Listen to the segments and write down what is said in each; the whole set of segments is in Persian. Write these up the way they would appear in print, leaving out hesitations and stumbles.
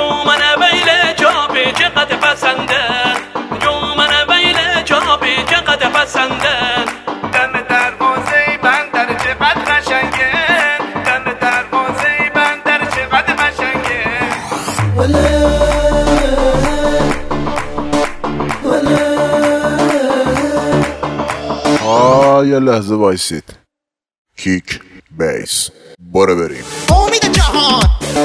جومن ویل جابی چقدر پسنده، جومن ویل جابی چقدر پسنده. دم دروازه بندر چقدر قشنگه، دم دروازه بندر چقدر قشنگه. یه لحظه وایسید. کیک بیس برو بریم. امید جهان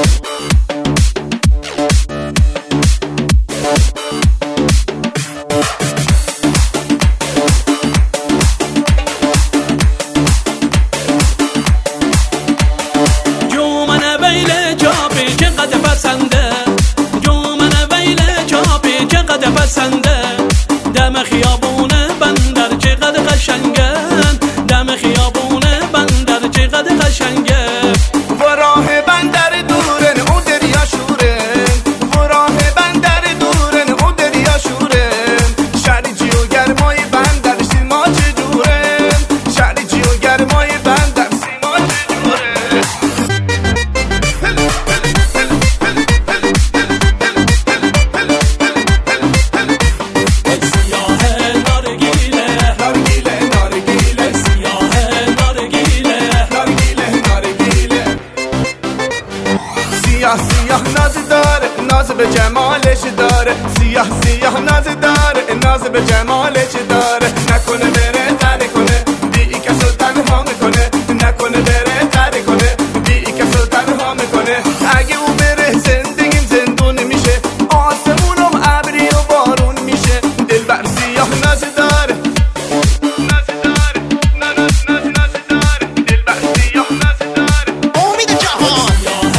جومن ویل جابی چقدر پسنده، جومن ویل جابی چقدر پسنده. دم خیابون بندر چقدر قشنگه، دم خیابون بندر چقدر قشنگه. و راه بندر دورن او دریا شورن، و راه بندر دورن او دریا شورن. شریجی و گرمای بندر سیما چجورن، شریجی و گرمای بندر سیما چجورن. سیاه ناز داره، ناز به جمالش داره. سیاه ناز داره، ناز به جمالش داره. نکنه بره تره کنه، بی کسو تنها میکنه. نکنه بره تره کنه، بی کسو تنها میکنه. اگه او بره زندگیم زندون میشه، آسمونم ابری و بارون میشه. دلبر سیاه ناز داره، ناز داره، ناز داره. دلبر سیاه ناز داره. امید جهان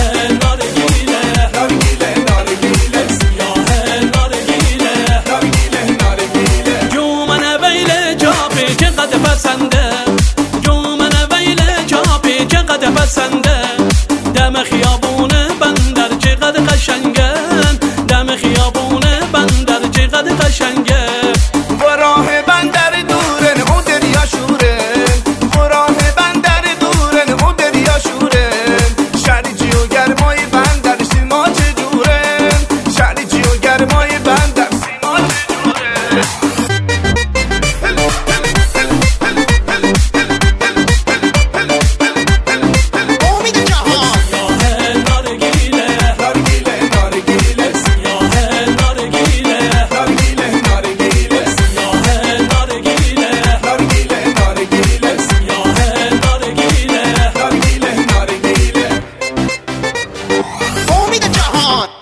چقدر پسنده، جومن ویل جابی چقدر پسنده. دم خیابون بندر چقدر قشنگه، دم خیابون بندر چقدر قشنگه. و راه بندر دورن او دریا شورن، و راه بندر دورن او دریا شورن. شریجی و گرمای بندر سیما چجورن، شریجی و گرمای بندر سیما چجورن. امید جهان